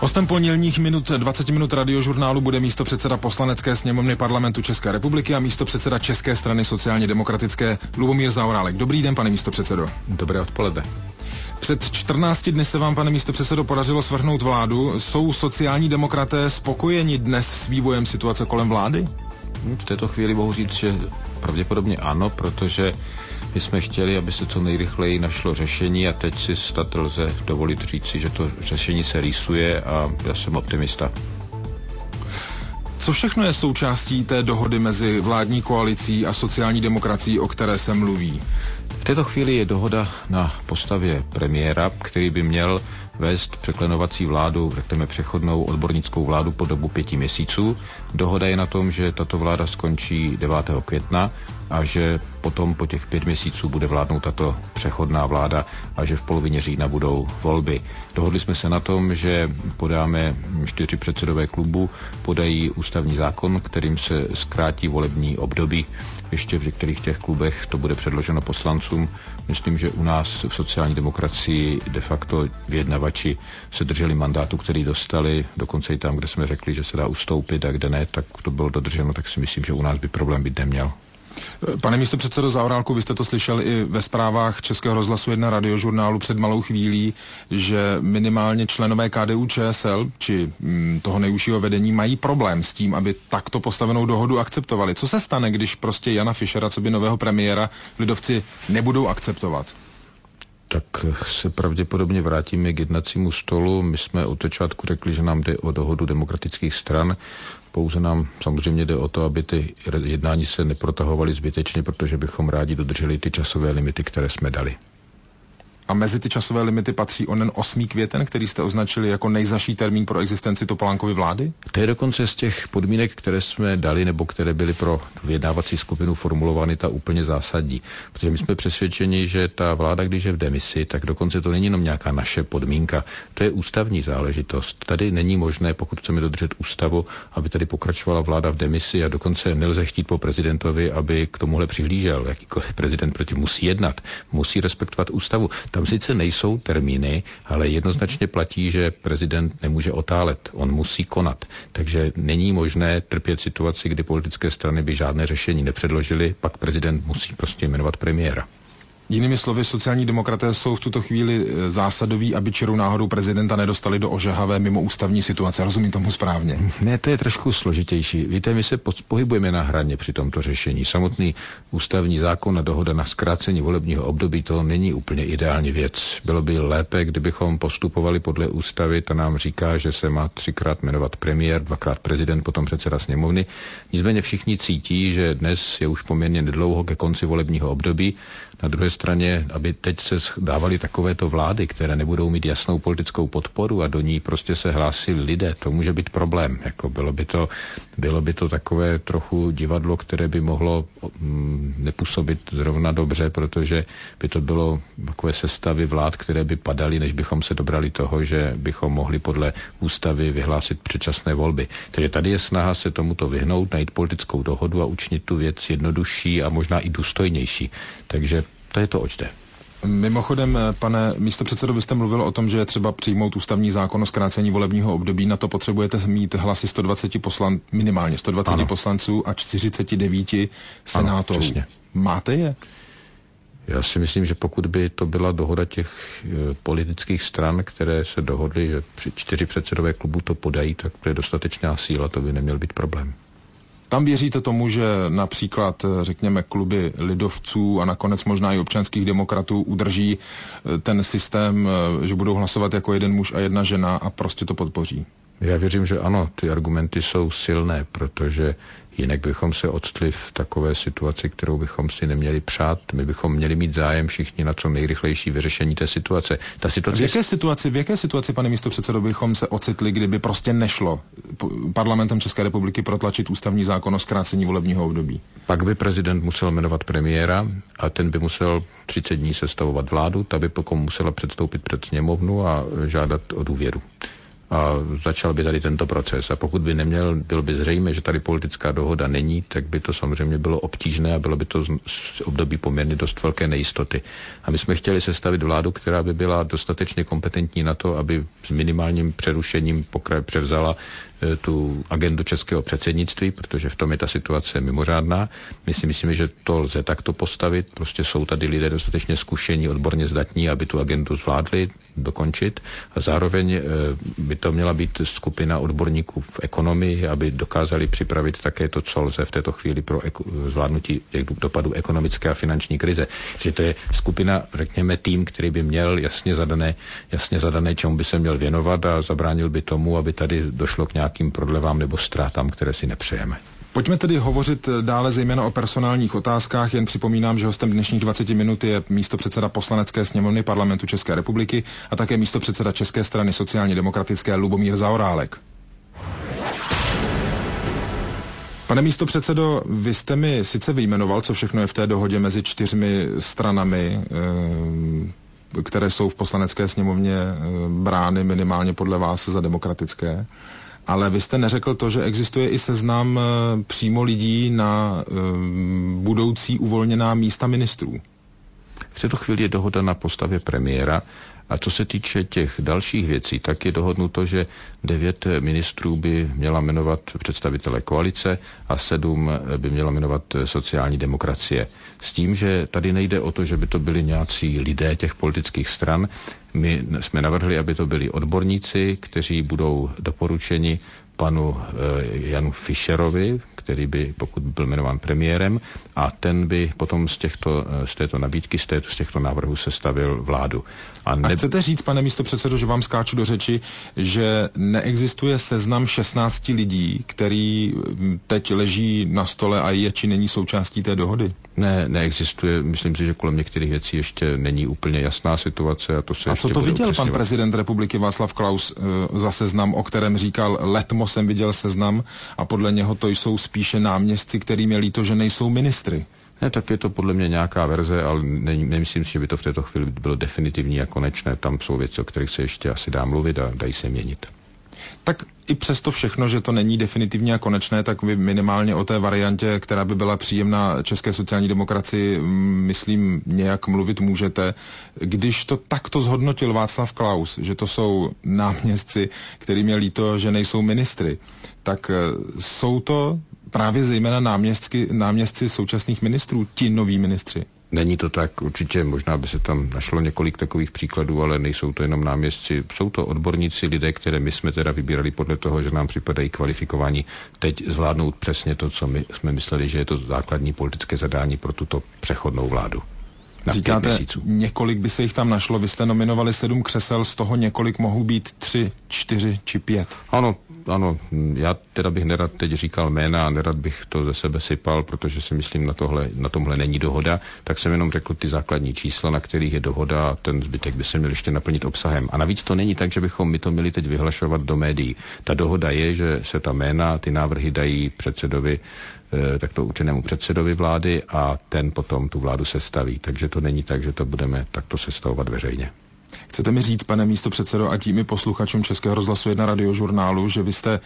Hostem pondělních 20 minut radiožurnálu bude místopředseda Poslanecké sněmovny Parlamentu České republiky a místopředseda České strany sociálně demokratické Lubomír Zaorálek. Dobrý den, pane místopředsedo. Dobré odpoledne. Před 14 dny se vám, pane místopředsedo, podařilo svrhnout vládu. Jsou sociální demokraté spokojeni dnes s vývojem situace kolem vlády? V této chvíli mohu říct, že pravděpodobně ano, protože my jsme chtěli, aby se co nejrychleji našlo řešení a teď si snad lze dovolit říci, že to řešení se rýsuje a já jsem optimista. Co všechno je součástí té dohody mezi vládní koalicí a sociální demokracií, o které se mluví? V této chvíli je dohoda na postavě premiéra, který by měl vést překlenovací vládu, řekněme přechodnou odbornickou vládu po dobu 5 měsíců. Dohoda je na tom, že tato vláda skončí 9. května a že potom po těch 5 měsíců bude vládnout tato přechodná vláda a že v polovině října budou volby. Dohodli jsme se na tom, že podáme 4 předsedové klubu, podají ústavní zákon, kterým se zkrátí volební období. Ještě v některých těch klubech to bude předloženo poslancům. Myslím, že u nás v sociální demokracii de facto vyjednavači se drželi mandátu, který dostali, dokonce i tam, kde jsme řekli, že se dá ustoupit a kde ne, tak to bylo dodrženo, tak si myslím, že u nás by problém být neměl. Pane místopředsedo Zaorálku, vy jste to slyšeli i ve zprávách Českého rozhlasu 1 radiožurnálu před malou chvílí, že minimálně členové KDU-ČSL, či toho nejužšího vedení, mají problém s tím, aby takto postavenou dohodu akceptovali. Co se stane, když prostě Jana Fischera, co by nového premiéra, lidovci nebudou akceptovat? Tak se pravděpodobně vrátíme k jednacímu stolu. My jsme od začátku řekli, že nám jde o dohodu demokratických stran. Pouze nám samozřejmě jde o to, aby ty jednání se neprotahovaly zbytečně, protože bychom rádi dodrželi ty časové limity, které jsme dali. A mezi ty časové limity patří onen 8. květen, který jste označili jako nejzazší termín pro existenci Topolánkovy vlády? To je dokonce z těch podmínek, které jsme dali, nebo které byly pro vyjednávací skupinu formulovány, ta úplně zásadní. Protože my jsme přesvědčeni, že ta vláda, když je v demisi, tak dokonce to není jenom nějaká naše podmínka. To je ústavní záležitost. Tady není možné, pokud chceme dodržet ústavu, aby tady pokračovala vláda v demisi a dokonce nelze chtít po prezidentovi, aby k tomuhle přihlížel. Jakýkoliv prezident proti musí jednat, musí respektovat ústavu. Tam sice nejsou termíny, ale jednoznačně platí, že prezident nemůže otálet, on musí konat. Takže není možné trpět situaci, kdy politické strany by žádné řešení nepředložily, pak prezident musí prostě jmenovat premiéra. Jinými slovy, sociální demokraté jsou v tuto chvíli zásadoví, aby čirou náhodou prezidenta nedostali do ožehavé mimoústavní situace. Rozumím tomu správně? Ne, to je trošku složitější. Víte, my se pohybujeme na hraně při tomto řešení. Samotný ústavní zákon a dohoda na zkrácení volebního období, to není úplně ideální věc. Bylo by lépe, kdybychom postupovali podle ústavy, ta nám říká, že se má 3krát jmenovat premiér, 2krát prezident, potom předseda sněmovny. Nicméně všichni cítí, že dnes je už poměrně nedlouho ke konci volebního období. Na druhé straně, aby teď se dávaly takovéto vlády, které nebudou mít jasnou politickou podporu a do ní prostě se hlásili lidé, to může být problém. Jako bylo by to takové trochu divadlo, které by mohlo nepůsobit zrovna dobře, protože by to bylo takové sestavy vlád, které by padaly, než bychom se dobrali toho, že bychom mohli podle ústavy vyhlásit předčasné volby. Takže tady je snaha se tomuto vyhnout, najít politickou dohodu a učinit tu věc jednodušší a možná i důstojnější. Takže to je to, oč jde. Mimochodem, pane místopředsedo, vy jste mluvil o tom, že je třeba přijmout ústavní zákon o zkrácení volebního období. Na to potřebujete mít hlasy 120 minimálně 120 ano. poslanců a 49 senátorů. Ano, přesně. Máte je? Já si myslím, že pokud by to byla dohoda těch politických stran, které se dohodly, že 4 předsedové klubu to podají, tak to je dostatečná síla, to by neměl být problém. Tam věříte tomu, že například, řekněme, kluby lidovců a nakonec možná i občanských demokratů udrží ten systém, že budou hlasovat jako jeden muž a jedna žena a prostě to podpoří? Já věřím, že ano, ty argumenty jsou silné, protože jinak bychom se odstli v takové situaci, kterou bychom si neměli přát. My bychom měli mít zájem všichni na co nejrychlejší vyřešení té situace. V jaké situaci, pane místopředsedo, bychom se ocitli, kdyby prostě nešlo parlamentem České republiky protlačit ústavní zákon o zkrácení volebního období? Pak by prezident musel jmenovat premiéra a ten by musel 30 dní sestavovat vládu, ta by potom musela předstoupit před sněmovnu a žádat o důvěru. a začal by tady tento proces. A pokud by bylo by zřejmé, že tady politická dohoda není, tak by to samozřejmě bylo obtížné a bylo by to z období poměrně dost velké nejistoty. A my jsme chtěli sestavit vládu, která by byla dostatečně kompetentní na to, aby s minimálním přerušením převzala tu agendu českého předsednictví, protože v tom je ta situace mimořádná. My si myslíme, že to lze takto postavit. Prostě jsou tady lidé dostatečně zkušení, odborně zdatní, aby tu agendu zvládli dokončit. A zároveň by to měla být skupina odborníků v ekonomii, aby dokázali připravit také to, co lze v této chvíli pro zvládnutí dopadu ekonomické a finanční krize. Takže to je skupina, řekněme, tým, který by měl jasně zadané, čemu by se měl věnovat a zabránil by tomu, aby tady došlo k nějakým prodlevám nebo ztrátám, které si nepřejeme. Pojďme tedy hovořit dále zejména o personálních otázkách. Jen připomínám, že hostem dnešních 20 minut je místopředseda Poslanecké sněmovny Parlamentu České republiky a také místopředseda České strany sociálně demokratické Lubomír Zaorálek. Pane místopředsedo, vy jste mi sice vyjmenoval, co všechno je v té dohodě mezi 4 stranami, které jsou v Poslanecké sněmovně brány minimálně podle vás za demokratické, ale vy jste neřekl to, že existuje i seznam přímo lidí na budoucí uvolněná místa ministrů. V této chvíli je dohoda na postavě premiéra a co se týče těch dalších věcí, tak je dohodnuto, že 9 ministrů by měla jmenovat představitelé koalice a 7 by měla jmenovat sociální demokracie. S tím, že tady nejde o to, že by to byli nějací lidé těch politických stran. My jsme navrhli, aby to byli odborníci, kteří budou doporučeni panu Janu Fischerovi, který by, pokud by byl jmenován premiérem, a ten by potom z této nabídky, z těchto návrhů sestavil vládu. A chcete říct, pane místopředsedo, že vám skáču do řeči, že neexistuje seznam 16 lidí, který teď leží na stole a je či není součástí té dohody? Ne, neexistuje. Myslím si, že kolem některých věcí ještě není úplně jasná situace. A co to viděl pan prezident republiky Václav Klaus za seznam, o kterém říkal, letmo jsem viděl seznam a podle něho to jsou spíše náměstci, kterým je líto, že nejsou ministry? Ne, tak je to podle mě nějaká verze, ale nemyslím si, že by to v této chvíli bylo definitivní a konečné. Tam jsou věci, o kterých se ještě asi dá mluvit a dají se měnit. Tak i přesto všechno, že to není definitivní a konečné, tak vy minimálně o té variantě, která by byla příjemná české sociální demokracii, myslím, nějak mluvit můžete. Když to takto zhodnotil Václav Klaus, že to jsou náměstci, kterým je líto, že nejsou ministry, tak jsou to právě zejména náměstci současných ministrů, ti noví ministři? Není to tak, určitě možná by se tam našlo několik takových příkladů, ale nejsou to jenom náměstci, jsou to odborníci, lidé, které my jsme teda vybírali podle toho, že nám připadají kvalifikovaní teď zvládnout přesně to, co my jsme mysleli, že je to základní politické zadání pro tuto přechodnou vládu. Říkáte, několik by se jich tam našlo, vy jste nominovali 7 křesel, z toho několik mohou být 3, 4 či 5. Ano, já teda bych nerad teď říkal jména a nerad bych to ze sebe sypal, protože si myslím, na tomhle není dohoda, tak jsem jenom řekl ty základní čísla, na kterých je dohoda a ten zbytek by se měl ještě naplnit obsahem. A navíc to není tak, že bychom my to měli teď vyhlašovat do médií. Ta dohoda je, že se ta jména, ty návrhy dají předsedovi, takto určenému předsedovi vlády a ten potom tu vládu sestaví. Takže to není tak, že to budeme takto sestavovat veřejně. Chcete mi říct, pane místopředsedo, a tím i posluchačům Českého rozhlasu 1 radiožurnálu, že vy jste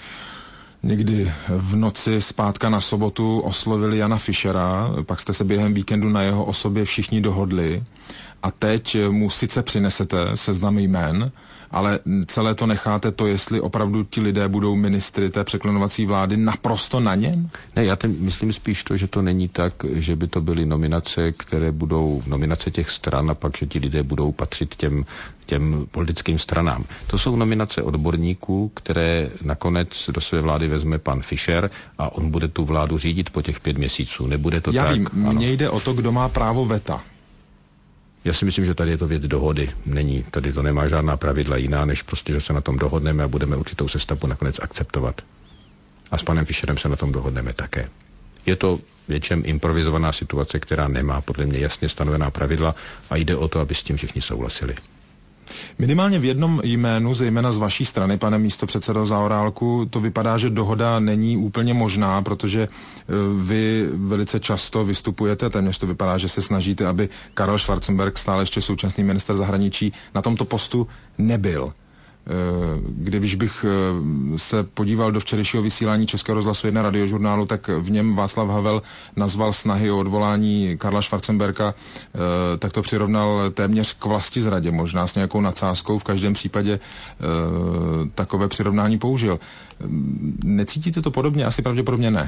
někdy v noci z pátka na sobotu oslovili Jana Fischera, pak jste se během víkendu na jeho osobě všichni dohodli a teď mu sice přinesete seznam jmén, ale celé to necháte to, jestli opravdu ti lidé budou ministry té překlonovací vlády naprosto na něm? Ne, já myslím spíš to, že to není tak, že by to byly nominace, které budou nominace těch stran a pak, že ti lidé budou patřit těm politickým stranám. To jsou nominace odborníků, které nakonec do své vlády vezme pan Fischer a on bude tu vládu řídit po těch 5 měsíců. Nebude to já tak. Vím, mně jde o to, kdo má právo veta. Já si myslím, že tady je to věc dohody. Tady to nemá žádná pravidla jiná, než prostě, že se na tom dohodneme a budeme určitou sestavu nakonec akceptovat. A s panem Fischerem se na tom dohodneme také. Je to většem improvizovaná situace, která nemá podle mě jasně stanovená pravidla a jde o to, aby s tím všichni souhlasili. Minimálně v jednom jménu, zejména z vaší strany, pane místopředsedo Zaorálku, to vypadá, že dohoda není úplně možná, protože vy velice často vystupujete, téměř to vypadá, že se snažíte, aby Karel Schwarzenberg, stále ještě současný ministr zahraničí, na tomto postu nebyl. Když bych se podíval do včerejšího vysílání Českého rozhlasu 1 Radiožurnálu, tak v něm Václav Havel nazval snahy o odvolání Karla Schwarzenberga, tak to přirovnal téměř k vlastizradě, možná s nějakou nadsázkou, v každém případě takové přirovnání použil. Necítíte to podobně? Asi pravděpodobně ne.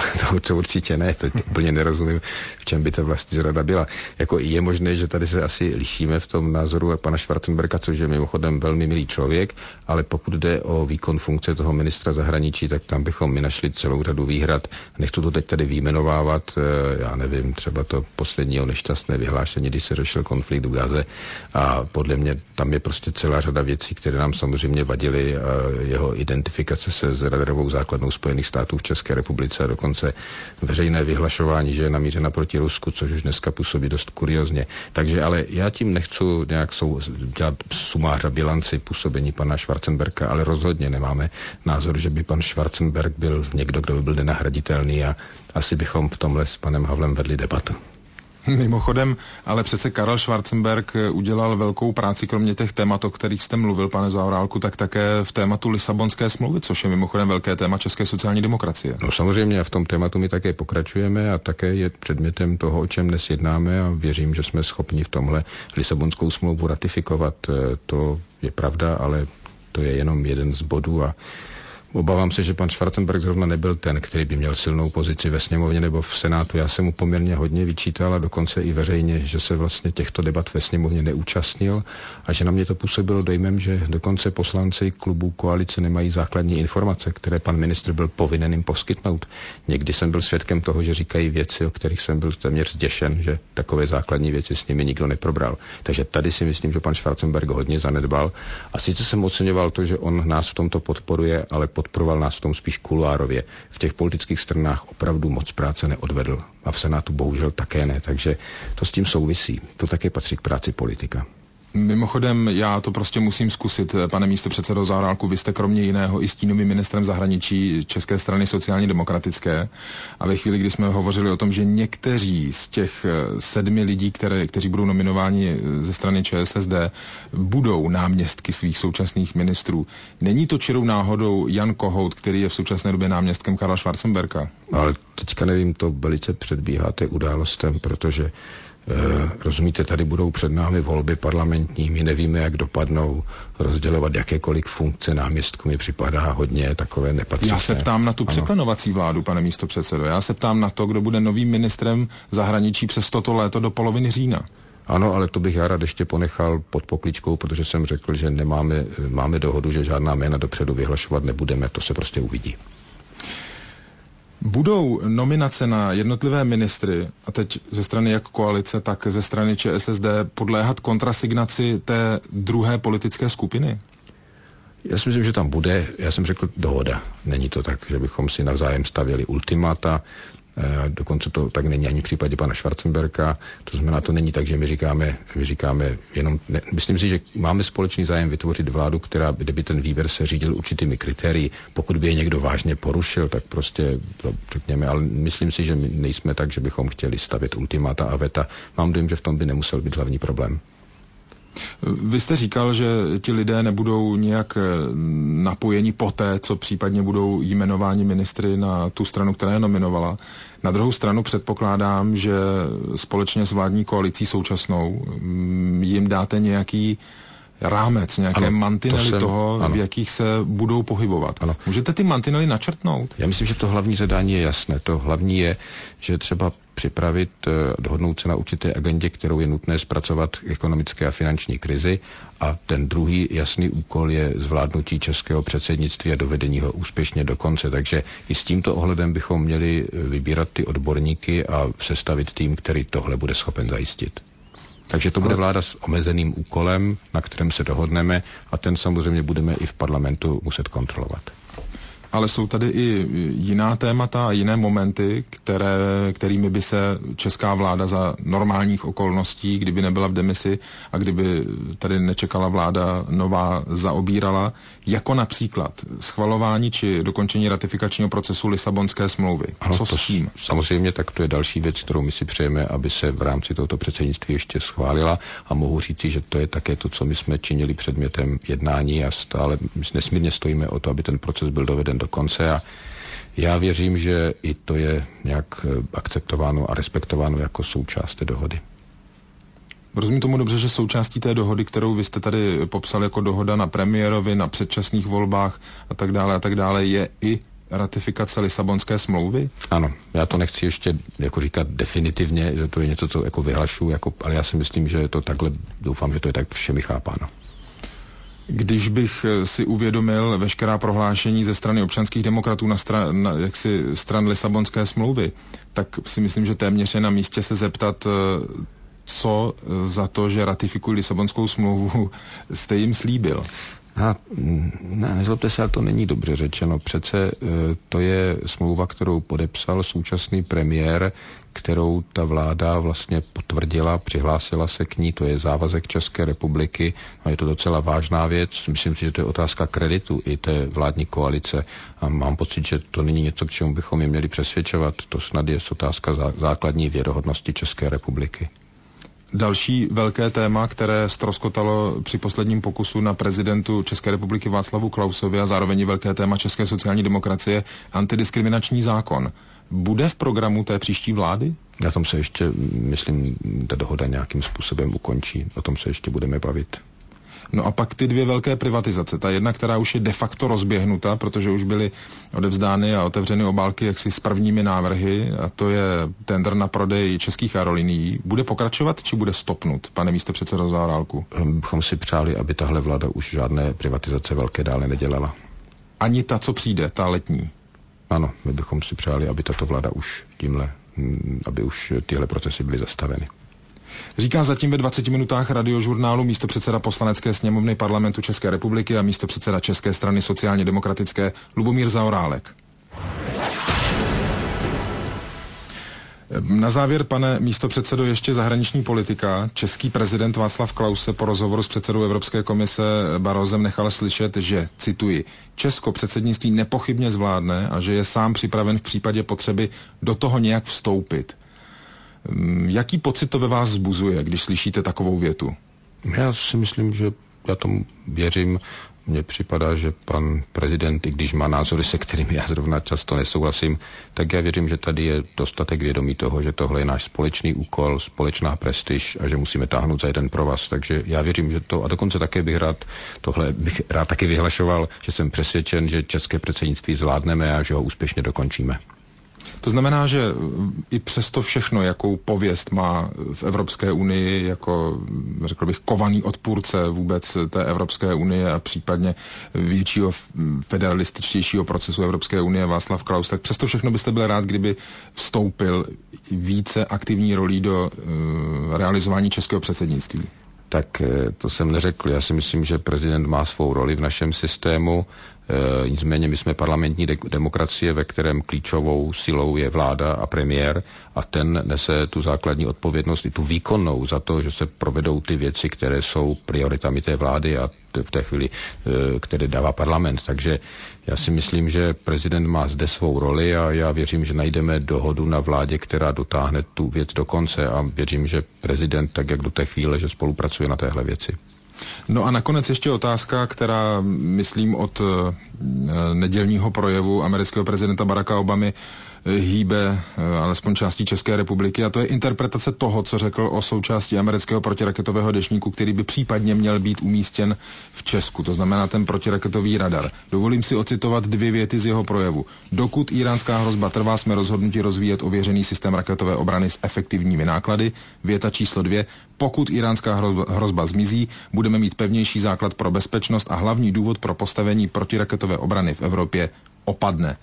To určitě ne, to úplně nerozumím, v čem by ta vlastizrada byla. Jako je možné, že tady se asi lišíme v tom názoru pana Schwarzenberga, což je mimochodem velmi milý člověk, ale pokud jde o výkon funkce toho ministra zahraničí, tak tam bychom my našli celou řadu výhrad. Nechci to teď tady vyjmenovávat, já nevím, třeba to posledního nešťastné vyhlášení, když se řešil konflikt v Gaze, a podle mě tam je prostě celá řada věcí, které nám samozřejmě vadily, jeho identifikace se s radarovou základnou Spojených států v České republice a dokonce veřejné vyhlašování, že je namířena proti Rusku, což už dneska působí dost kuriozně. Takže ale já tím nechci nějak dělat sumář a bilanci působení pana Schwarzenberga, ale rozhodně nemáme názor, že by pan Schwarzenberg byl někdo, kdo by byl nenahraditelný, a asi bychom v tomhle s panem Havlem vedli debatu. Mimochodem, ale přece Karel Schwarzenberg udělal velkou práci, kromě těch témat, o kterých jste mluvil, pane Zaorálku, tak také v tématu Lisabonské smlouvy, což je mimochodem velké téma české sociální demokracie. No samozřejmě, a v tom tématu my také pokračujeme a také je předmětem toho, o čem dnes jednáme, a věřím, že jsme schopni v tomhle Lisabonskou smlouvu ratifikovat. To je pravda, ale to je jenom jeden z bodů a obávám se, že pan Schwarzenberg zrovna nebyl ten, který by měl silnou pozici ve sněmovně nebo v Senátu. Já jsem mu poměrně hodně vyčítal a dokonce i veřejně, že se vlastně těchto debat ve sněmovně neúčastnil a že na mě to působilo dojmem, že dokonce poslanci klubů koalice nemají základní informace, které pan ministr byl povinen jim poskytnout. Někdy jsem byl svědkem toho, že říkají věci, o kterých jsem byl téměř zděšen, že takové základní věci s nimi nikdo neprobral. Takže tady si myslím, že pan Schwarzenberg hodně zanedbal. A sice jsem oceňoval to, že on nás v tomto podporuje, ale podporoval nás v tom spíš kuloárově. V těch politických stranách opravdu moc práce neodvedl a v Senátu bohužel také ne, takže to s tím souvisí. To také patří k práci politika. Mimochodem, já to prostě musím zkusit, pane místopředsedo Zaorálku, vy jste kromě jiného i stínovým ministrem zahraničí České strany sociálně demokratické a ve chvíli, kdy jsme hovořili o tom, že někteří z těch 7 lidí, kteří budou nominováni ze strany ČSSD, budou náměstky svých současných ministrů. Není to čirou náhodou Jan Kohout, který je v současné době náměstkem Karla Schwarzenberga? Ale teďka nevím, to velice předbíháte událostem, protože rozumíte, tady budou před námi volby parlamentní, my nevíme, jak dopadnou, rozdělovat jakékoliv funkce náměstků mi připadá hodně takové nepatřičné. Já se ptám na tu překlenovací vládu, pane místopředsedo. Já se ptám na to, kdo bude novým ministrem zahraničí přes toto léto do poloviny října. Ano, ale to bych já rád ještě ponechal pod pokličkou, protože jsem řekl, že máme dohodu, že žádná jména dopředu vyhlašovat nebudeme, to se prostě uvidí. Budou nominace na jednotlivé ministry, a teď ze strany jak koalice, tak ze strany ČSSD, podléhat kontrasignaci té druhé politické skupiny? Já si myslím, že tam bude, já jsem řekl dohoda. Není to tak, že bychom si navzájem stavěli ultimata, dokonce to tak není ani v případě pana Schwarzenberga, to znamená, to není tak, že my říkáme jenom, ne, myslím si, že máme společný zájem vytvořit vládu, kde by ten výběr se řídil určitými kritérii. Pokud by je někdo vážně porušil, tak prostě to řekněme, ale myslím si, že my nejsme tak, že bychom chtěli stavět ultimata a veta. Mám dojem, že v tom by nemusel být hlavní problém. Vy jste říkal, že ti lidé nebudou nějak napojeni poté, co případně budou jmenováni ministry na tu stranu, která je nominovala. Na druhou stranu předpokládám, že společně s vládní koalicí současnou jim dáte nějaký rámec, nějaké mantinely toho, v jakých se budou pohybovat. Ano. Můžete ty mantinely načrtnout? Já myslím, že to hlavní zadání je jasné. To hlavní je, že třeba připravit, dohodnout se na určité agendě, kterou je nutné zpracovat k ekonomické a finanční krizi, a ten druhý jasný úkol je zvládnutí českého předsednictví a dovedení ho úspěšně do konce. Takže i s tímto ohledem bychom měli vybírat ty odborníky a sestavit tým, který tohle bude schopen zajistit. Takže to bude vláda s omezeným úkolem, na kterém se dohodneme, a ten samozřejmě budeme i v parlamentu muset kontrolovat. Ale jsou tady i jiná témata a jiné momenty, kterými by se česká vláda za normálních okolností, kdyby nebyla v demisi a kdyby tady nečekala vláda nová, zaobírala, jako například schvalování či dokončení ratifikačního procesu Lisabonské smlouvy. Ano, co s tím? Samozřejmě, tak to je další věc, kterou my si přejeme, aby se v rámci tohoto předsednictví ještě schválila, a mohu říci, že to je také to, co my jsme činili předmětem jednání a stále nesmírně stojíme o to, aby ten proces byl doveden do konce, a já věřím, že i to je nějak akceptováno a respektováno jako součást té dohody. Rozumím tomu dobře, že součástí té dohody, kterou vy jste tady popsal jako dohoda na premiérovi, na předčasných volbách a tak dále, je i ratifikace Lisabonské smlouvy? Ano, já to nechci ještě jako říkat definitivně, že to je něco, co jako vyhlašu, ale já si myslím, že je to takhle, doufám, že to je tak všemi chápáno. Když bych si uvědomil veškerá prohlášení ze strany občanských demokratů na stran Lisabonské smlouvy, tak si myslím, že téměř je na místě se zeptat, co za to, že ratifikují Lisabonskou smlouvu, jste jim slíbil. Nezlobte se, ale to není dobře řečeno. Přece to je smlouva, kterou podepsal současný premiér, kterou ta vláda vlastně potvrdila, přihlásila se k ní, to je závazek České republiky a je to docela vážná věc. Myslím si, že to je otázka kreditu i té vládní koalice a mám pocit, že to není něco, k čemu bychom je měli přesvědčovat. To snad je otázka základní věrohodnosti České republiky. Další velké téma, které ztroskotalo při posledním pokusu na prezidentu České republiky Václavu Klausovi a zároveň velké téma české sociální demokracie, antidiskriminační zákon. Bude v programu té příští vlády? Na tom se ještě, myslím, ta dohoda nějakým způsobem ukončí. O tom se ještě budeme bavit. No a pak ty dvě velké privatizace. Ta jedna, která už je de facto rozběhnuta, protože už byly odevzdány a otevřeny obálky jaksi s prvními návrhy, a to je tendr na prodej českých aerolinií. Bude pokračovat, či bude stopnut, pane místopředsedo Zaorálku? Bychom si přáli, aby tahle vláda už žádné privatizace velké dále nedělala. Ani ta, co přijde, ta letní? Ano, my bychom si přáli, aby tato vláda už aby už tyhle procesy byly zastaveny. Říká zatím ve 20 minutách Radiožurnálu místopředseda Poslanecké sněmovny Parlamentu České republiky a místopředseda České strany sociálně demokratické Lubomír Zaorálek. Na závěr, pane místopředsedo, ještě zahraniční politika. Český prezident Václav Klaus se po rozhovoru s předsedou Evropské komise Barrosem nechal slyšet, že, cituji, Česko předsednictví nepochybně zvládne a že je sám připraven v případě potřeby do toho nějak vstoupit. Jaký pocit to ve vás vzbuzuje, když slyšíte takovou větu? Já si myslím, že já tomu věřím. Mně připadá, že pan prezident, i když má názory, se kterými já zrovna často nesouhlasím, tak já věřím, že tady je dostatek vědomí toho, že tohle je náš společný úkol, společná prestiž a že musíme táhnout za jeden provaz. Takže já věřím, že to, a dokonce také bych rád taky vyhlašoval, že jsem přesvědčen, že české předsednictví zvládneme a že ho úspěšně dokončíme. To znamená, že i přesto všechno, jakou pověst má v Evropské unii, jako, řekl bych, kovaný odpůrce vůbec té Evropské unie a případně většího federalističtějšího procesu Evropské unie Václav Klaus, tak přesto všechno byste byl rád, kdyby vstoupil více aktivní rolí do realizování českého předsednictví. Tak to jsem neřekl. Já si myslím, že prezident má svou roli v našem systému. Nicméně my jsme parlamentní demokracie, ve kterém klíčovou silou je vláda a premiér a ten nese tu základní odpovědnost i tu výkonnou za to, že se provedou ty věci, které jsou prioritami té vlády a v té chvíli, které dává parlament. Takže já si myslím, že prezident má zde svou roli a já věřím, že najdeme dohodu na vládě, která dotáhne tu věc do konce a věřím, že prezident, tak jak do té chvíle, že spolupracuje na téhle věci. No a nakonec ještě otázka, která, myslím, od nedělního projevu amerického prezidenta Baracka Obamy hýbe alespoň částí České republiky, a to je interpretace toho, co řekl o součásti amerického protiraketového deštníku, který by případně měl být umístěn v Česku, to znamená ten protiraketový radar. Dovolím si ocitovat dvě věty z jeho projevu. Dokud iránská hrozba trvá, jsme rozhodnuti rozvíjet ověřený systém raketové obrany s efektivními náklady. Věta číslo 2. Pokud iránská hrozba zmizí, budeme mít pevnější základ pro bezpečnost a hlavní důvod pro postavení protiraketové obrany v Evropě opadne.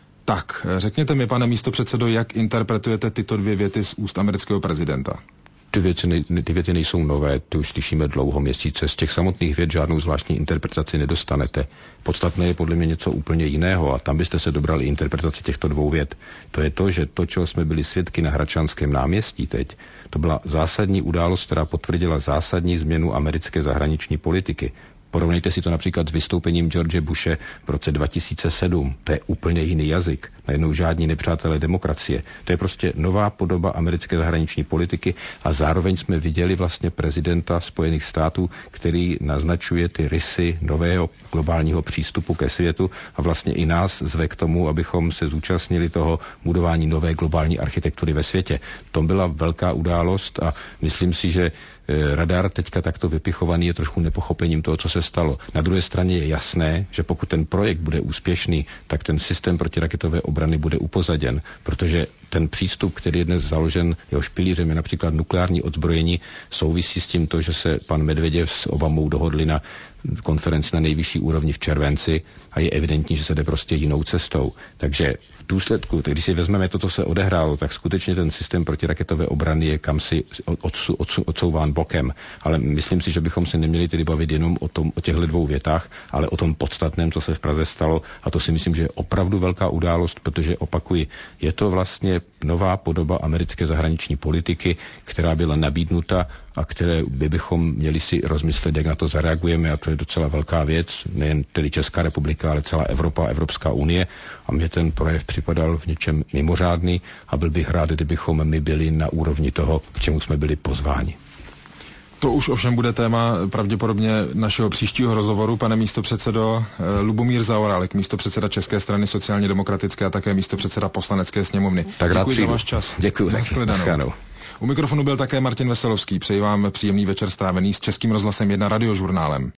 Tak, řekněte mi, pane místopředsedo, jak interpretujete tyto dvě věty z úst amerického prezidenta? Ty věty nejsou nové, ty už slyšíme dlouho, měsíce. Z těch samotných vět žádnou zvláštní interpretaci nedostanete. Podstatné je podle mě něco úplně jiného a tam byste se dobrali interpretaci těchto dvou vět. To je to, že to, čeho jsme byli svědky na Hradčanském náměstí teď, to byla zásadní událost, která potvrdila zásadní změnu americké zahraniční politiky. Porovnejte si to například s vystoupením George Bushe v roce 2007. To je úplně jiný jazyk. Najednou žádní nepřátelé demokracie. To je prostě nová podoba americké zahraniční politiky a zároveň jsme viděli vlastně prezidenta Spojených států, který naznačuje ty rysy nového globálního přístupu ke světu a vlastně i nás zve k tomu, abychom se zúčastnili toho budování nové globální architektury ve světě. To byla velká událost a myslím si, že radar teďka takto vypichovaný je trošku nepochopením toho, co se stalo. Na druhé straně je jasné, že pokud ten projekt bude úspěšný, tak ten systém protiraketové obrany bude upozaděn, protože ten přístup, který je dnes založen, jehož pilířem je například nukleární odzbrojení, souvisí s tím to, že se pan Medveděv s Obamou dohodli na konferenci na nejvyšší úrovni v červenci a je evidentní, že se jde prostě jinou cestou. Takže v důsledku, když si vezmeme to, co se odehrálo, tak skutečně ten systém protiraketové obrany je kamsi odsouván bokem. Ale myslím si, že bychom se neměli tedy bavit jenom o těchto dvou větách, ale o tom podstatném, co se v Praze stalo. A to si myslím, že je opravdu velká událost, protože opakuji, je to vlastně nová podoba americké zahraniční politiky, která byla nabídnuta a které bychom měli si rozmyslet, jak na to zareagujeme, a to je docela velká věc, nejen tedy Česká republika, ale celá Evropa, Evropská unie. A mně ten projev připadal v něčem mimořádný a byl bych rád, kdybychom my byli na úrovni toho, k čemu jsme byli pozváni. To už ovšem bude téma pravděpodobně našeho příštího rozhovoru. Pane místopředsedo, Lubomír Zaorálek, místopředseda České strany sociálně demokratické a také místopředseda Poslanecké sněmovny. Tak děkuji za váš čas. Děkuji. Nashledanou. U mikrofonu byl také Martin Veselovský. Přeji vám příjemný večer strávený s Českým rozhlasem 1 Radiožurnálem.